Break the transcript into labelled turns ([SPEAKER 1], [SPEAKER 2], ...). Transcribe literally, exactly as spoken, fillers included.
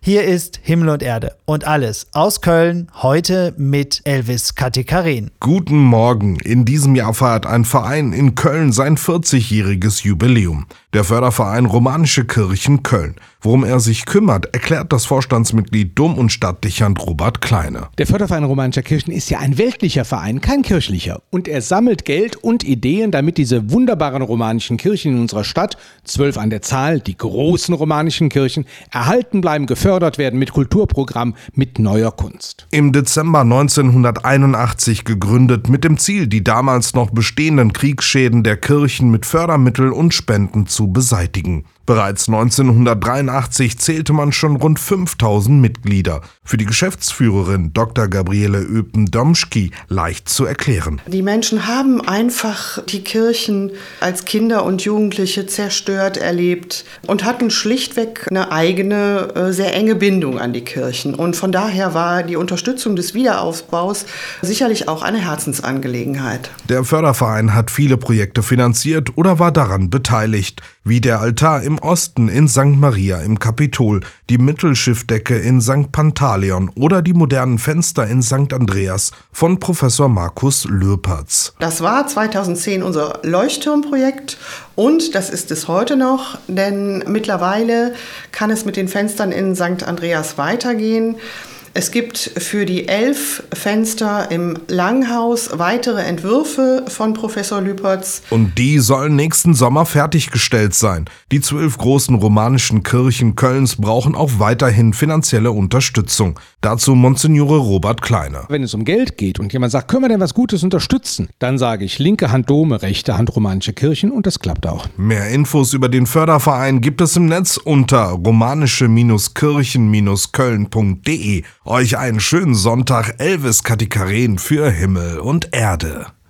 [SPEAKER 1] Hier ist Himmel und Erde und alles aus Köln, heute mit Elvis Katikarin.
[SPEAKER 2] Guten Morgen. In diesem Jahr feiert ein Verein in Köln sein vierzigjähriges Jubiläum. Der Förderverein Romanische Kirchen Köln. Worum er sich kümmert, erklärt das Vorstandsmitglied Dom- und Stadtdechant Robert Kleine.
[SPEAKER 3] Der Förderverein Romanischer Kirchen ist ja ein weltlicher Verein, kein kirchlicher. Und er sammelt Geld und Ideen, damit diese wunderbaren romanischen Kirchen in unserer Stadt, zwölf an der Zahl, die großen romanischen Kirchen, erhalten bleiben, gefördert werden mit Kulturprogramm, mit neuer Kunst.
[SPEAKER 2] Im Dezember neunzehnhunderteinundachtzig gegründet, mit dem Ziel, die damals noch bestehenden Kriegsschäden der Kirchen mit Fördermitteln und Spenden zu beseitigen. Bereits neunzehnhundertdreiundachtzig zählte man schon rund fünftausend Mitglieder. Für die Geschäftsführerin Doktor Gabriele Öpen-Domschki leicht zu erklären.
[SPEAKER 4] Die Menschen haben einfach die Kirchen als Kinder und Jugendliche zerstört erlebt und hatten schlichtweg eine eigene, sehr enge Bindung an die Kirchen. Und von daher war die Unterstützung des Wiederaufbaus sicherlich auch eine Herzensangelegenheit.
[SPEAKER 2] Der Förderverein hat viele Projekte finanziert oder war daran beteiligt, wie der Altar im Osten in Sankt Maria im Kapitol, die Mittelschiffdecke in Sankt Pantaleon oder die modernen Fenster in Sankt Andreas von Professor Markus Lürpertz.
[SPEAKER 4] Das war zweitausendzehn unser Leuchtturmprojekt und das ist es heute noch, denn mittlerweile kann es mit den Fenstern in Sankt Andreas weitergehen. Es gibt für die elf Fenster im Langhaus weitere Entwürfe von Professor Lürpertz.
[SPEAKER 2] Und die sollen nächsten Sommer fertiggestellt sein. Die zwölf großen romanischen Kirchen Kölns brauchen auch weiterhin finanzielle Unterstützung. Dazu Monsignore Robert Kleine.
[SPEAKER 3] Wenn es um Geld geht und jemand sagt, können wir denn was Gutes unterstützen, dann sage ich linke Hand Dome, rechte Hand Romanische Kirchen und das klappt auch.
[SPEAKER 2] Mehr Infos über den Förderverein gibt es im Netz unter romanische Kirchen Köln punkt de. Euch einen schönen Sonntag, Elvis Katikarin für Himmel und Erde.